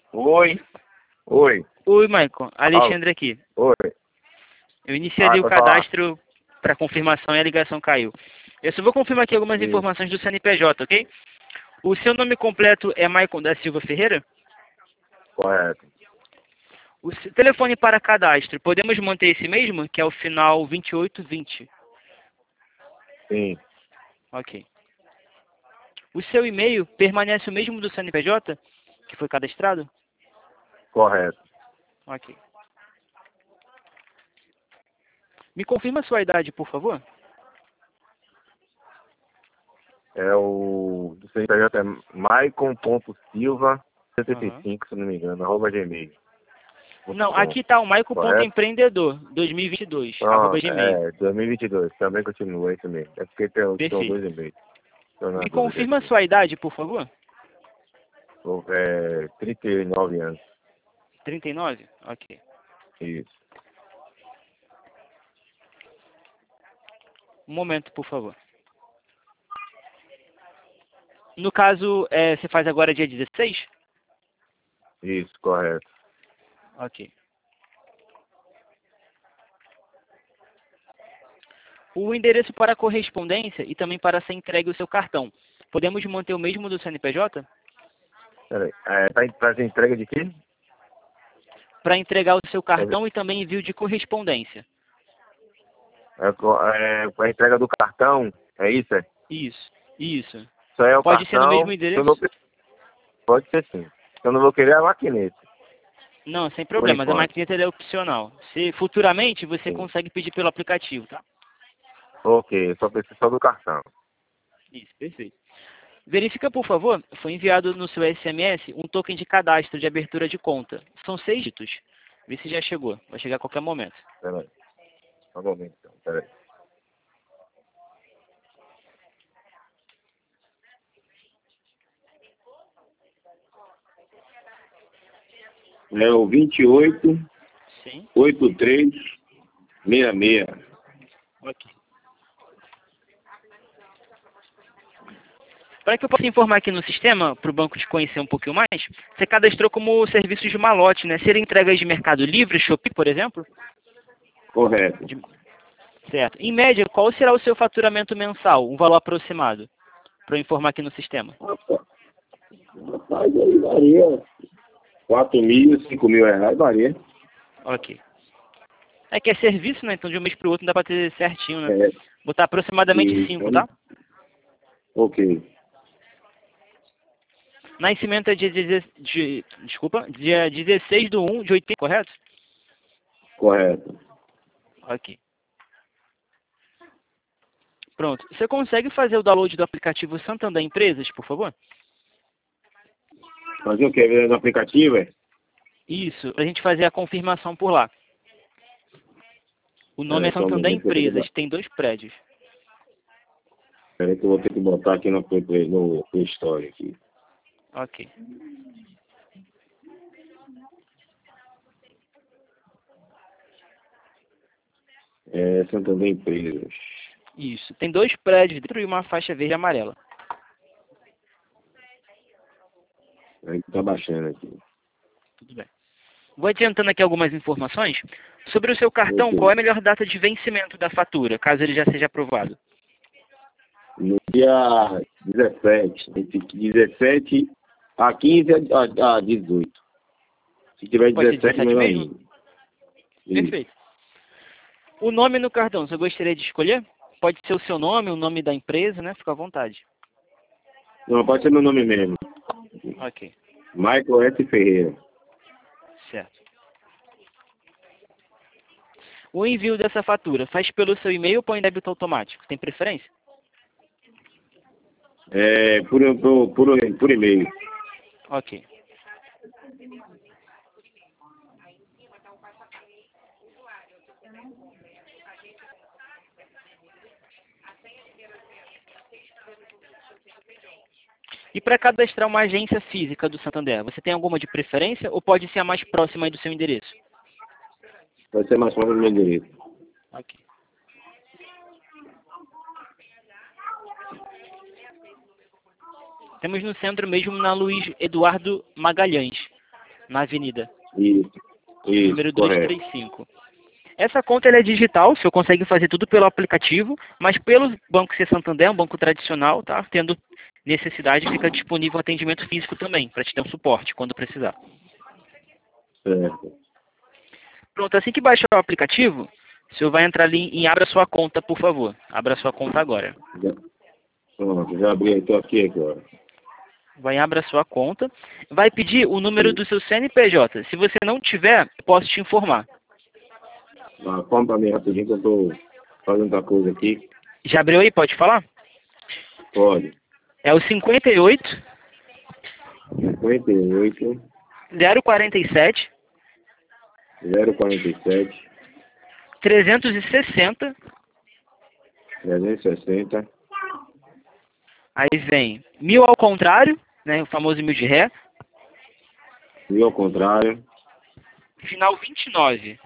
Oi, oi. Oi, Maicon. Alô, Alexandre aqui. oi. Eu iniciei ali o Pode falar. cadastro para confirmação e a ligação caiu. Eu só vou confirmar aqui algumas Isso, informações do CNPJ, ok? O seu nome completo é Maicon da Silva Ferreira? correto. O telefone para cadastro, podemos manter esse mesmo, que é o final 2820? Sim, Ok. O seu e-mail permanece o mesmo do CNPJ, que foi cadastrado? correto. Ok. Me confirma a sua idade, por favor? É o do CNPJ é Aham. maicon.silva75, se não me engano, @gmail.com. Não, aqui está o Correto? Maicon.empreendedor 2022, arroba Pronto, gmail. 2022, também continua, é isso mesmo. É porque tem Perfeito. dois e-mails. Estou na Me dúvida confirma a aqui. sua idade, por favor? 39 anos. 39? Ok. Isso. Um momento, por favor. No caso, você faz agora dia 16? Isso, correto. Ok. O endereço para correspondência e também para ser entregue o seu cartão. Podemos manter o mesmo do CNPJ? Peraí, tá pra entrega de quê? Para entregar o seu É, cartão e também envio de correspondência. a entrega do cartão, é isso? É? Isso. Isso. Isso aí é o Pode ser no mesmo cartão, se eu não, endereço? pode ser sim. Eu não vou querer a maquineta, Não, sem por problema. Mas a enquanto. maquineta ela é opcional. Se futuramente você Sim. consegue pedir pelo aplicativo, tá? Ok, eu só preciso só do cartão. Isso, perfeito. Verifica, por favor, foi enviado no seu SMS um token de cadastro de abertura de conta. São 6 dígitos. Vê se já chegou. Vai chegar a qualquer momento. Peraí, só um momento então, peraí. É o Sim. 288366. Ok. Para que eu possa informar aqui no sistema, para o banco te conhecer um pouquinho mais, você cadastrou como serviço de malote, né? Seria entregas de Mercado Livre, Shopee, por exemplo? Correto. De- Certo. Em média, qual será o seu faturamento mensal? Um valor aproximado? Para eu informar aqui no sistema. Rapaz, aí varia. 4.000, 5.000 reais, varia. Ok. É que é serviço, né? Então de um mês para o outro não dá para ter certinho, né? É, Botar aproximadamente e, 5, tá? ok, Nascimento é desculpa, dia 16 de 1 de 80, correto? correto. Ok. Pronto. Você consegue fazer o download do aplicativo Santander Empresas, por favor? Fazer o quê? No aplicativo, é? Isso, para a gente fazer a confirmação por lá. O nome é Peraí, só um Santander momento que eu vou ter Empresas, tem 2 prédios. peraí que eu vou ter que botar aqui no Play Store aqui. Ok. É Santander Empresas. Isso. Tem 2 prédios dentro e uma faixa verde e amarela. Aí tá baixando aqui. Tudo bem. Vou adiantando aqui algumas informações. Sobre o seu cartão, qual é Ok. a melhor data de vencimento da fatura, caso ele já seja aprovado? No dia 17, entre 17 a 15 a 18. Se tiver Pode ser 17, 17 melhor mesmo? ainda. Isso. Perfeito. O nome no cartão, você gostaria de escolher? Pode ser o seu nome, o nome da empresa, né? Fica à vontade. Não, pode ser meu nome mesmo. Ok, Michael S. Ferreira. certo. O envio dessa fatura faz pelo seu e-mail ou põe em débito automático? Tem preferência? Por e-mail. Ok. E para cadastrar uma agência física do Santander, você tem alguma de preferência ou pode ser a mais próxima aí do seu endereço? Vai ser mais fácil do meu endereço. Ok. Temos no centro mesmo na Luiz Eduardo Magalhães. na avenida. Isso, Número correto. 235. Essa conta ela é digital, o senhor consegue fazer tudo pelo aplicativo, mas pelo Banco C Santander, um banco tradicional, tá? Tendo necessidade, fica disponível atendimento físico também, para te dar um suporte quando precisar. Certo. Pronto, assim que baixar o aplicativo, o senhor vai entrar ali em abra sua conta, por favor. Abra sua conta agora. Pronto, já abri, estou aqui agora. Vai em abra sua conta. Vai pedir o número do seu CNPJ. Se você não tiver, posso te informar. Fala para mim rapidinho que eu estou fazendo outra coisa aqui. Já abriu aí? Pode falar? Pode. É o 58 58 047 047 360. 360. Aí vem 1000 ao contrário, né? O famoso 1000 de ré. E ao contrário. Final 29.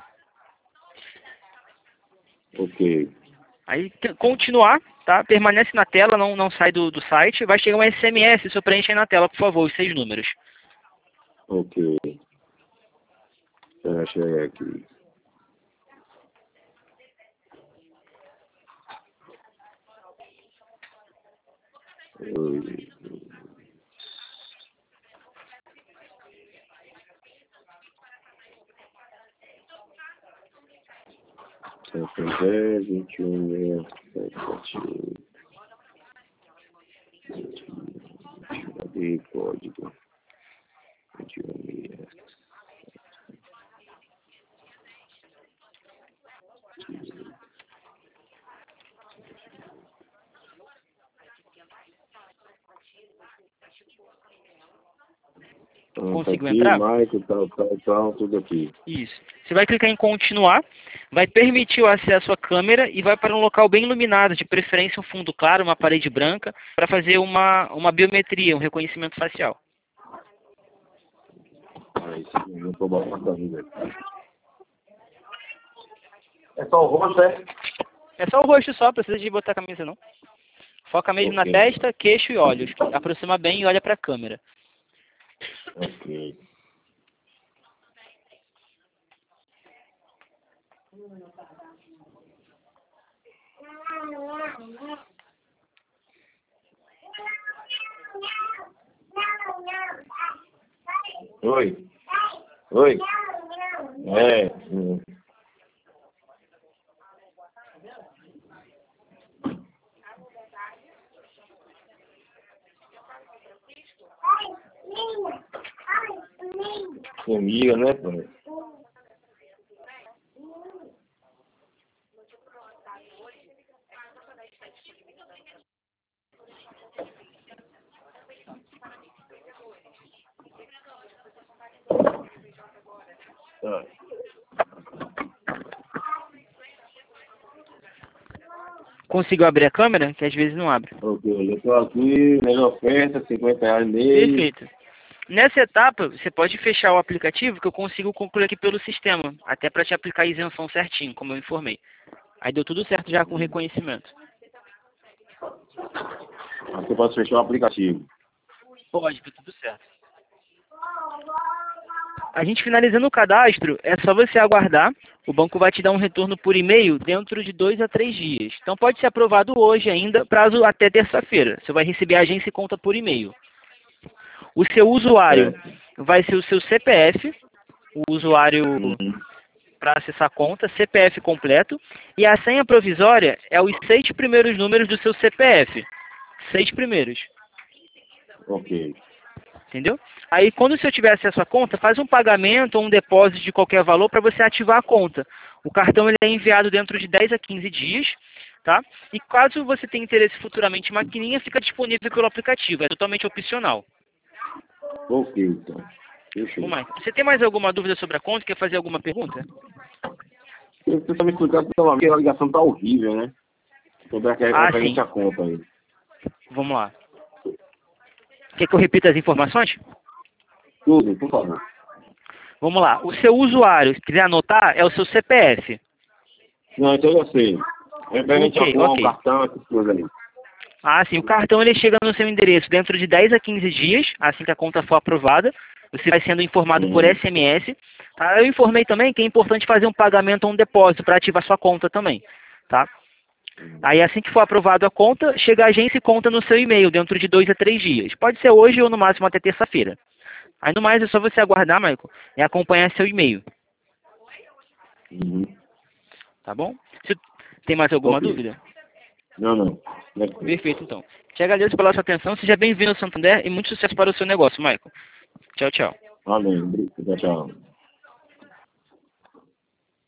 Ok. Aí continuar, tá? Permanece na tela, não sai do site. Vai chegar um SMS, só preenche aí na tela, por favor, os 6 números. Ok. Deixa eu chegar aqui. Oi. Santander, 21, 678. Cadê código? 21, Conseguiu aqui, entrar? Maico, tal, tudo aqui. Isso. Você vai clicar em continuar, vai permitir o acesso à câmera e vai para um local bem iluminado, de preferência um fundo claro, uma parede branca, para fazer uma biometria, um reconhecimento facial. Aí, não tô botando ainda. É só o rosto, é? É só o rosto só, precisa de botar a camisa não. Foca mesmo na Ok. testa, queixo e olhos. Aproxima bem e olha para a câmera. Ok. Oi. Oi. É. Formiga, né, pai? Tá. Conseguiu abrir a câmera? Que às vezes não abre. Ok, eu tô aqui, melhor oferta, R$ 50 mês. Perfeito. Nessa etapa, você pode fechar o aplicativo que eu consigo concluir aqui pelo sistema, até para te aplicar a isenção certinho, como eu informei. Aí deu tudo certo já com o reconhecimento. Aqui eu posso fechar o aplicativo. Pode, deu tudo certo. A gente finalizando o cadastro, é só você aguardar. O banco vai te dar um retorno por e-mail dentro de 2 a 3 dias. Então pode ser aprovado hoje ainda, prazo até terça-feira. Você vai receber a agência e conta por e-mail. O seu usuário vai ser o seu CPF, o usuário para acessar a conta, CPF completo, e a senha provisória é os 6 primeiros números do seu CPF. 6 primeiros. Ok. Entendeu? Aí, quando o senhor tiver acesso à conta, faz um pagamento ou um depósito de qualquer valor para você ativar a conta. O cartão ele é enviado dentro de 10 a 15 dias, tá? E caso você tenha interesse futuramente em maquininha, fica disponível pelo aplicativo. É totalmente opcional. Ok, então. Fechou. Vamos lá. Você tem mais alguma dúvida sobre a conta? Quer fazer alguma pergunta? Você só me explicar porque a ligação tá horrível, né? Sobre a referente Sim. à conta aí. Vamos lá. Quer que eu repita as informações? Tudo, por favor. Vamos lá. O seu usuário, se quiser anotar, é o seu CPF. Não, então eu sei. Referente Ok, à conta, ok. o cartão, essas coisas aí. Sim. O cartão ele chega no seu endereço dentro de 10 a 15 dias, assim que a conta for aprovada. Você vai sendo informado por Uhum. SMS. Tá? Eu informei também que é importante fazer um pagamento ou um depósito para ativar sua conta também. Tá? Aí assim que for aprovado a conta, chega a agência e conta no seu e-mail dentro de 2 a 3 dias. Pode ser hoje ou no máximo até terça-feira. Aí no mais é só você aguardar, Michael, e acompanhar seu e-mail. Uhum. Tá bom? Se tem mais alguma Ok. dúvida? Não, não. Tranquilo. Perfeito, então. Te agradeço pela sua atenção. Seja bem-vindo ao Santander e muito sucesso para o seu negócio, Michael. Tchau, tchau. Amém. Tchau, tchau.